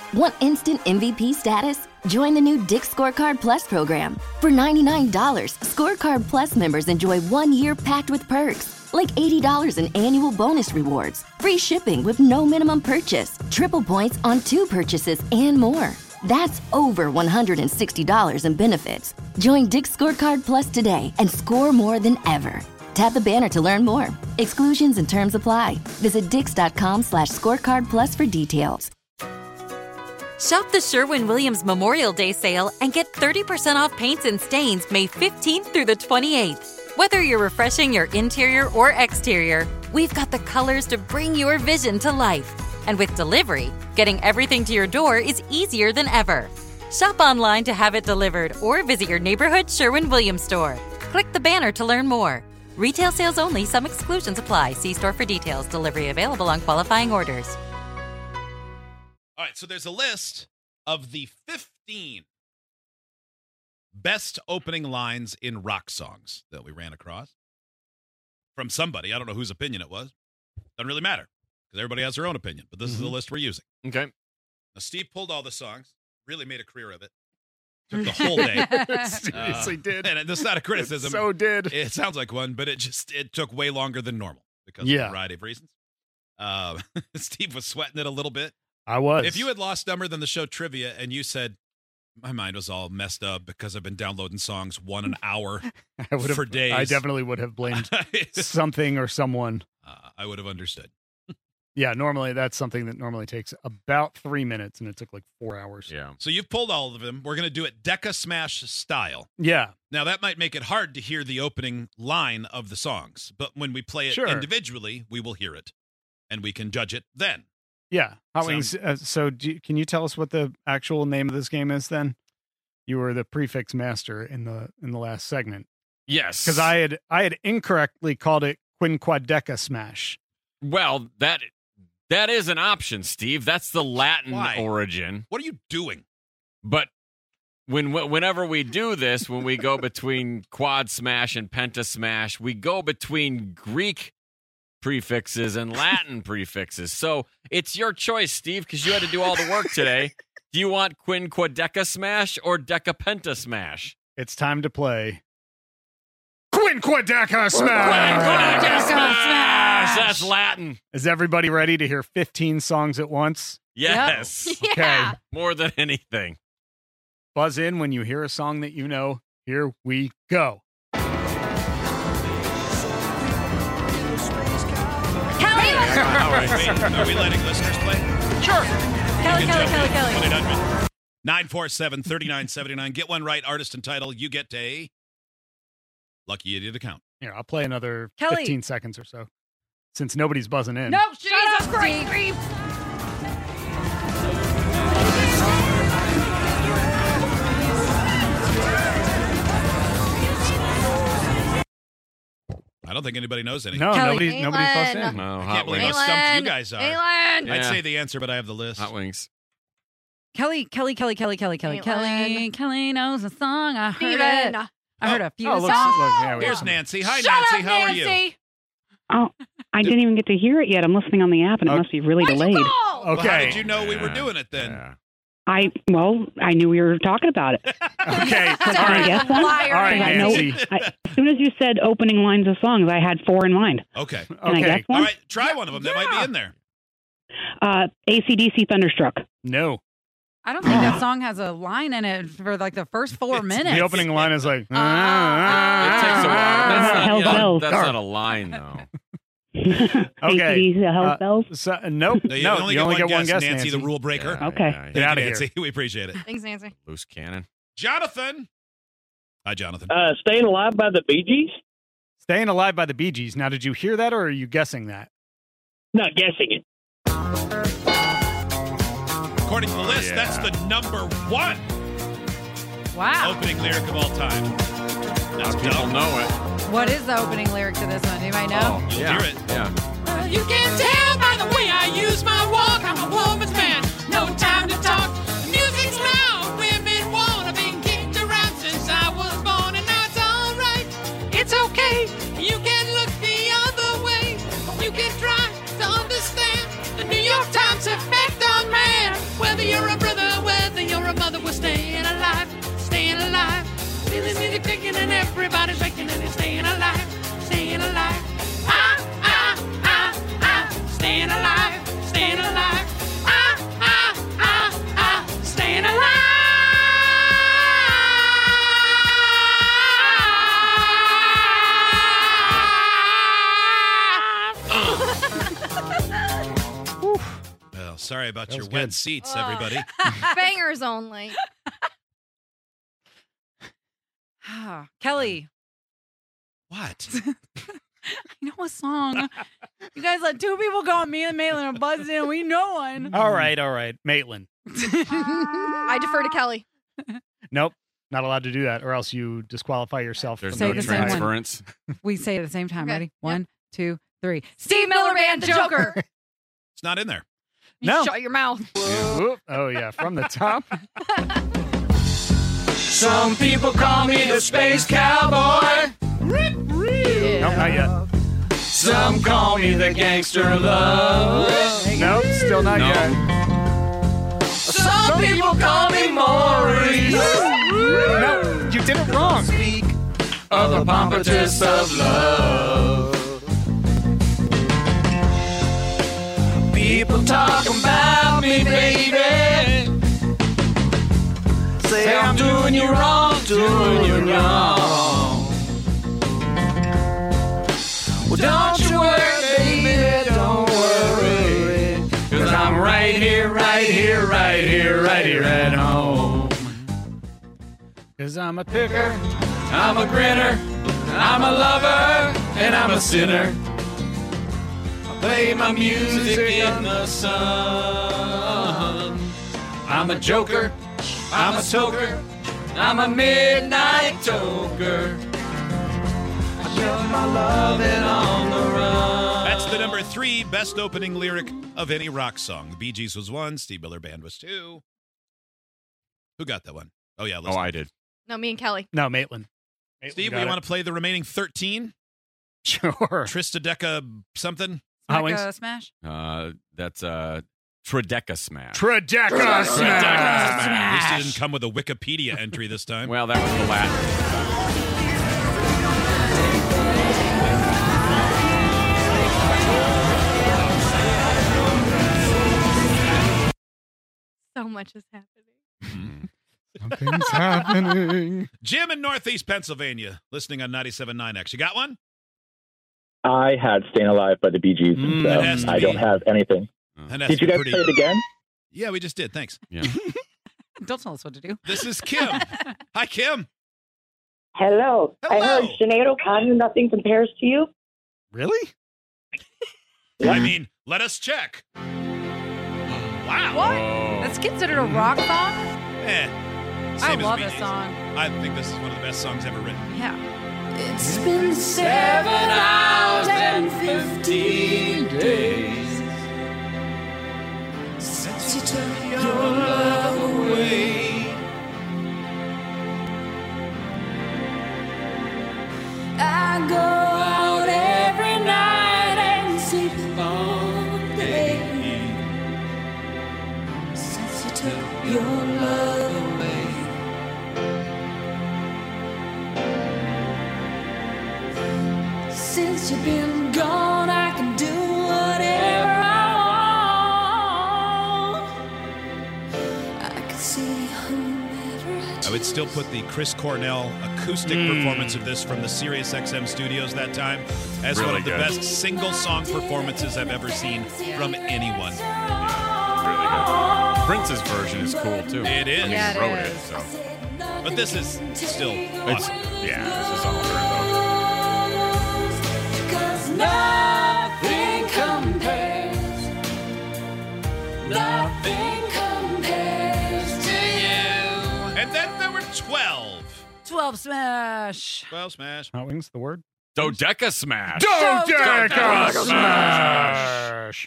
Want instant MVP status? Join the new Dick's Scorecard Plus program. For $99, Scorecard Plus members enjoy 1 year packed with perks, like $80 in annual bonus rewards, free shipping with no minimum purchase, triple points on 2 purchases, and more. That's over $160 in benefits. Join Dick's Scorecard Plus today and score more than ever. Tap the banner to learn more. Exclusions and terms apply. Visit dix.com/scorecard plus for details. Shop the Sherwin-Williams Memorial Day sale and get 30% off paints and stains May 15th through the 28th. Whether you're refreshing your interior or exterior, we've got the colors to bring your vision to life. And with delivery, getting everything to your door is easier than ever. Shop online to have it delivered or visit your neighborhood Sherwin-Williams store. Click the banner to learn more. Retail sales only. Some exclusions apply. See store for details. Delivery available on qualifying orders. All right, so there's a list of the 15 best opening lines in rock songs that we ran across from somebody. I don't know whose opinion it was. Doesn't really matter because everybody has their own opinion, but this is the list we're using. Okay. Now, Steve pulled all the songs, really made a career of it. Took the whole day. Seriously did. And this is not a criticism. It so did. It sounds like one, but it took way longer than normal because of a variety of reasons. Steve was sweating it a little bit. I was. If you had lost Dumber Than the Show trivia and you said, my mind was all messed up because I've been downloading songs an hour for days. I definitely would have blamed something or someone. I would have understood. Yeah, normally that's something that normally takes about 3 minutes, and it took like 4 hours. Yeah. So you've pulled all of them. We're going to do it Decca Smash style. Yeah. Now, that might make it hard to hear the opening line of the songs, but when we play it individually, we will hear it, and we can judge it then. Yeah. Can you tell us what the actual name of this game is then? You were the prefix master in the last segment. Yes. Because I had incorrectly called it Quinquadeca Smash. Well, that is an option, Steve. That's the Latin origin. What are you doing? But whenever we do this, when we go between quad smash and penta smash, we go between Greek prefixes and Latin prefixes. So it's your choice, Steve, because you had to do all the work today. Do you want Quinquadeca Smash or Decapenta Smash? It's time to play Quinquadeca Smash! Quinquadeca Smash! That's Latin. Is everybody ready to hear 15 songs at once? Yes. Yep. Okay. Yeah. More than anything. Buzz in when you hear a song that you know. Here we go. Kelly! Are we letting listeners play? Sure. Kelly. 947-3979. Get one right, artist and title. You get a Lucky Idiot account. Here, I'll play another Kelly. 15 seconds or so, since nobody's buzzing in. No, Jesus Christ. I don't think anybody knows any. No, Kelly. nobody buzzed in. No, I Hot can't believe how Wings. stumped you guys are. Aylin. I'd Yeah. say the answer, but I have the list. Hot Wings. Kelly knows a song. I heard Steven. it. I heard a few Oh, look, songs. yeah, we Here's are. Nancy. Hi, Shut Nancy. up, How are you? Nancy. Oh, I didn't even get to hear it yet. I'm listening on the app, and it must be really Why'd you delayed. call? Well, Okay. how did you know we were doing it then? Yeah. I knew we were talking about it. Okay. All Can I right. guess one? Liar. All right, I know. Nancy. As soon as you said opening lines of songs, I had 4 in mind. Okay. Can I Okay. guess All one? right. Try one of them. That might be in there. AC/DC Thunderstruck. No. I don't think that song has a line in it for like the first 4 minutes. The opening line is like, It takes a while. Hell's Bells. That's not a line, though. AC/DC Hell's Bells. Nope. No, you No, only you get only one get one guess, guess, Nancy, the rule breaker. Yeah, Okay. yeah, Get Thank out you, of Nancy. here. We appreciate it. Thanks, Nancy. Loose cannon. Jonathan. Hi, Jonathan. Staying Alive by the Bee Gees? Staying Alive by the Bee Gees. Now, did you hear that, or are you guessing that? Not guessing it. According to the list, Yeah. that's the number 1 Wow. opening lyric of all time. A That's lot of people dumb. know it. What is the opening lyric to this one? Anybody know? You'll yeah. hear it. Yeah. You can tell by the way I use my walk. I'm a woman's man. No time to talk. The music's loud. Women want. I've been kicked around since I was born, and now it's all right. It's okay. You can look the other way. You can try to understand the New York Times effect on man. Whether you're a Sorry about That your was wet good. seats, everybody. Bangers only. Kelly. What? I know a song. You guys let two people go. Me and Maitland are buzzed in. We know one. All right. Maitland. I defer to Kelly. Nope. Not allowed to do that, or else you disqualify yourself. There's from Say no the same one. transference. We say it at the same time. Okay. Ready? 1, 2, 3. Steve Miller Band, the Joker. It's not in there. You No. shut your mouth. Whoop. Oh, yeah. From the top. Some people call me the space cowboy. Nope, not yet. Some call me the gangster of love. Nope, still not yet. Some people call me Maurice. No, you did it wrong. Speak of the pompatus of love. People talk about me, baby. Say I'm doing you wrong, doing you wrong. Well, don't you worry, baby, don't worry. 'Cause I'm right here at home. 'Cause I'm a picker. I'm a grinner, I'm a lover, and I'm a sinner. I play my music in the sun. I'm a joker, I'm a toker, I'm a midnight toker. I shove my lovin' on the run. That's the number 3 best opening lyric of any rock song. The Bee Gees was 1. Steve Miller Band was 2. Who got that one? Oh, yeah. Oh, I did. No, me and Kelly. No, Maitland. Steve, we want to play the remaining 13? Sure. Tristadeca something? Smack, smash. That's Trideca Smash. Trideca Smash. At least it didn't come with a Wikipedia entry this time. Well, that was the Latin. So much is happening. Something's happening. Jim in Northeast Pennsylvania, listening on 97.9 X. You got one? I had Staying Alive by the Bee Gees, and It has to I don't be. have anything. And that's Did you guys pretty- play it again? Yeah, we just did. Thanks. Yeah. Don't tell us what to do. This is Kim. Hi, Kim. Hello. I heard Sinead O'Connor, Nothing Compares to You. Really? I mean, let us check. Wow. What? That's considered a rock song? Eh. I Same as love Bee this Gees. song. I think this is one of the best songs ever written. Yeah. It's been 7 hours and 15 days since you took your love away. I go out every night and sleep all day since you took your love away. Since you've been gone, I can do whatever I want. I can see whomever I I would still put the Chris Cornell acoustic performance of this from the Sirius XM studios that time as one Really of the good. best single song performances I've ever seen from anyone. Really good. Prince's version is cool, too. It is. I mean, Yeah, he it wrote is. it, so. But this is still It's, awesome. yeah, this is all her, though. 'Cause nothing compares. Nothing compares to you. And then there were 12. 12 smash. 12 smash. Hot Wings, the word? Dodeca Smash. Dodeca Smash.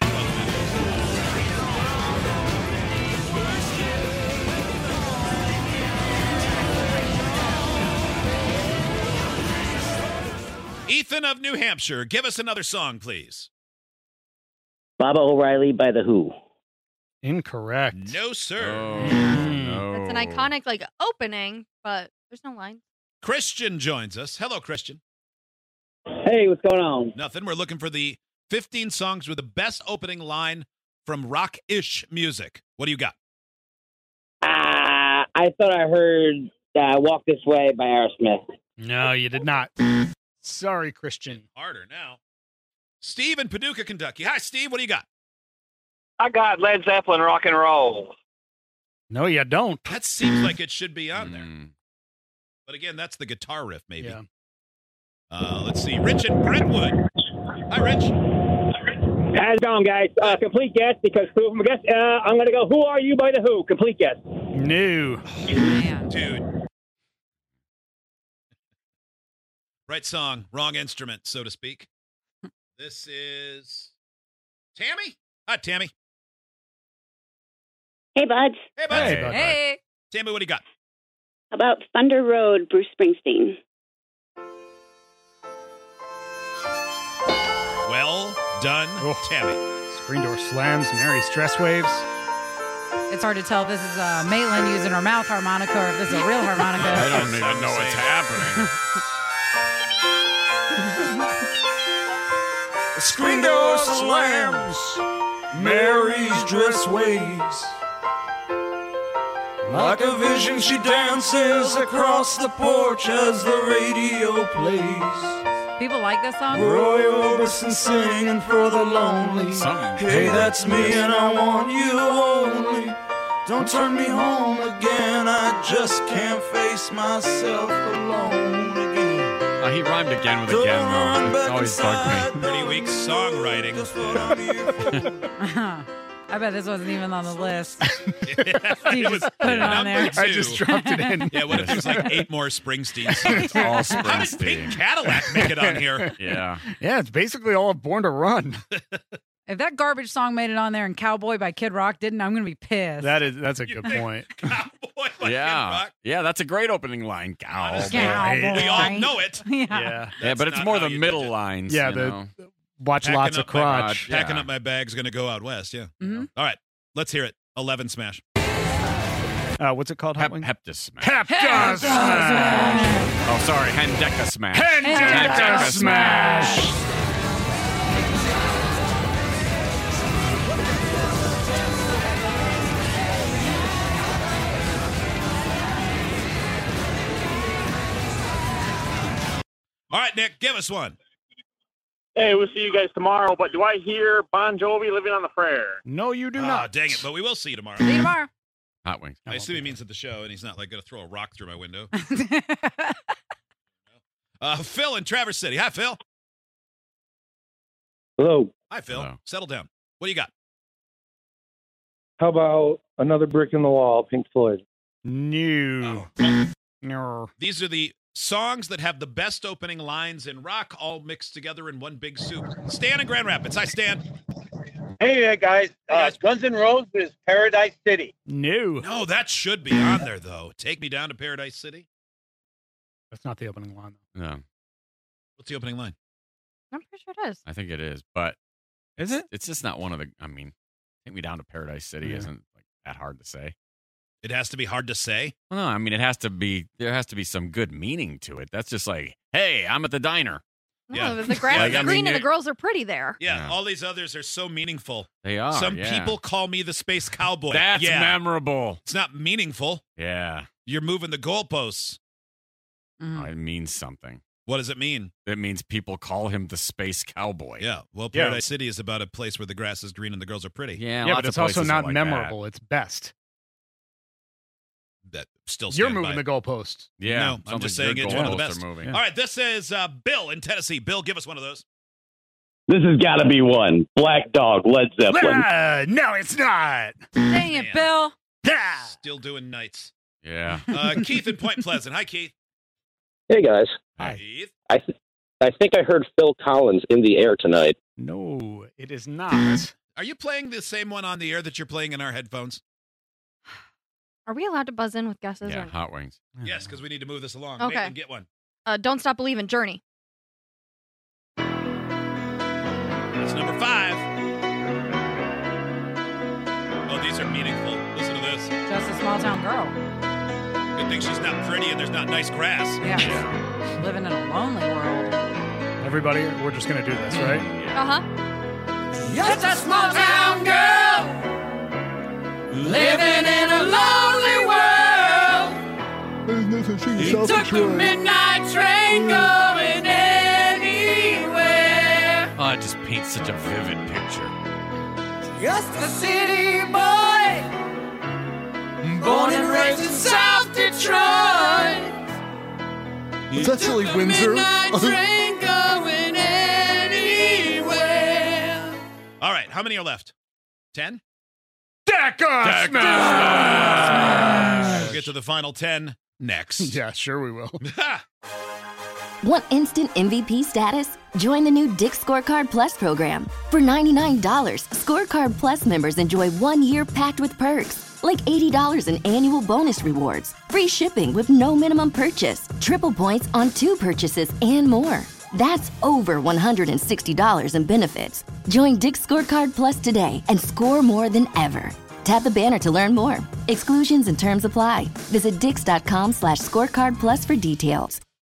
Ethan of New Hampshire, give us another song, please. Baba O'Reilly by The Who. Incorrect. No, sir. No. That's an iconic opening, but there's no line. Christian joins us. Hello, Christian. Hey, what's going on? Nothing. We're looking for the 15 songs with the best opening line from rock-ish music. What do you got? I thought I heard Walk This Way by Aerosmith. No, you did not. Sorry, Christian. Harder now. Steve in Paducah, Kentucky. Hi, Steve. What do you got? I got Led Zeppelin rock and roll. No, you don't. That seems like it should be on there. But again, that's the guitar riff, maybe. Yeah. Let's see. Rich in Brentwood. Hi, Rich. How's it going, guys? Complete guess because I'm going to go Who Are You by The Who. Complete guess. No. Dude. Right song, wrong instrument, so to speak. This is Tammy. Hi, Tammy. Hey, buds. Hey, buds. Hey, bud. Hey. Tammy, what do you got? How about Thunder Road, Bruce Springsteen? Well done, Tammy. Screen door slams, Mary's dress waves. It's hard to tell if this is Maitland using her mouth harmonica or if this is a real harmonica. I don't even know what's happening. The screen door slams, Mary's dress waves. Like a vision, she dances across the porch as the radio plays. People like this song? Roy Orbison singing for the lonely. Hey, that's me and I want you only. Don't turn me home again, I just can't face myself alone again. He rhymed again with again, though. It's always bugged me. Pretty weak songwriting. I bet this wasn't even on the list. You just put it on there. I just dropped it in. Yeah, what if there's like 8 more Springsteen songs? It's all Springsteen. How did Pink Cadillac make it on here? Yeah. Yeah, it's basically all Born to Run. If that garbage song made it on there and Cowboy by Kid Rock didn't, I'm going to be pissed. That's a good point. Cowboy by Yeah. Kid Rock? Yeah, that's a great opening line. Cowboy. Cowboy. We all know it. Yeah. Yeah, but it's not more how the you middle did it. lines. Yeah, you know? watch Packing lots up of my crotch. Packing up my bag's going to go out west, yeah. Mhm. All right, let's hear it. 11 smash. What's it called? Hot Wings? Hepta Smash. Hepta Smash! Oh, sorry. Hendeka Smash. Hendeka Smash! All right, Nick, give us one. Hey, we'll see you guys tomorrow, but do I hear Bon Jovi Living on the Prayer? No, you do Oh, not. dang it, but we will see you tomorrow. See you tomorrow. Hot Wings. I assume he means at the show, and he's not like going to throw a rock through my window. Phil in Traverse City. Hi, Phil. Hello. Hi, Phil. Hello. Settle down. What do you got? How about Another Brick in the Wall, Pink Floyd? No. No. These are the songs that have the best opening lines in rock, all mixed together in one big soup. Stan in Grand Rapids. Hi, Stan. Hey there, guys. Guns N' Roses, Paradise City. No. No, that should be on there, though. Take Me Down to Paradise City. That's not the opening line. No, What's the opening line? I'm pretty sure it is. I think it is, but Is it? it's just not one of the. I mean, Take Me Down to Paradise City Yeah. isn't like that hard to say. It has to be hard to say. Well, no, I mean, it has to be. There has to be some good meaning to it. That's just like, hey, I'm at the diner. No, Yeah. the grass Like, is I green mean, and the it- girls are pretty there. Yeah, all these others are so meaningful. They are. Some yeah. people call me the Space Cowboy. That's yeah. memorable. It's not meaningful. Yeah, You're moving the goalposts. Mm-hmm. Oh, it means something. What does it mean? It means people call him the Space Cowboy. Yeah. Well, Yeah. Paradise City is about a place where the grass is green and the girls are pretty. Yeah, Yeah, lots but it's of also places not are like memorable. It's best. That still You're stand moving by. the goalposts. That. Yeah, No, I'm sounds just like saying your it's one of the goalposts best. are moving. Yeah. All right, this is Bill in Tennessee. Bill, give us one of those. This has got to be one. Black Dog, Led Zeppelin. No, it's not. Dang it, Man. Bill. Still doing nights. Yeah. Keith in Point Pleasant. Hi, Keith. Hey, guys. Hi. Keith. I think I heard Phil Collins in the air tonight. No, it is not. Are you playing the same one on the air that you're playing in our headphones? Are we allowed to buzz in with guesses? Yeah, or- Hot Wings. Yes, because we need to move this along. Okay. Maitland, get one. Don't Stop Believing, Journey. That's number 5. Oh, these are meaningful. Listen to this. Just a small town girl. Good thing she's not pretty and there's not nice grass. Yeah. Living in a lonely world. Everybody, we're just going to do this, right? Uh-huh. Just a small town girl living in a lonely world. He took the midnight train going anywhere. Oh, it just paints such a vivid picture. Just a city boy, born and raised in South Detroit. It's actually Windsor. Train going anywhere. All right, how many are left? 10? Decker Smash! We'll get to the final 10 next. Yeah, sure we will. Want instant MVP status? Join the new Dick's Scorecard Plus program. For $99, Scorecard Plus members enjoy 1 year packed with perks, like $80 in annual bonus rewards, free shipping with no minimum purchase, triple points on 2 purchases, and more. That's over $160 in benefits. Join Dick's Scorecard Plus today and score more than ever. Tap the banner to learn more. Exclusions and terms apply. Visit dix.com/scorecard plus for details.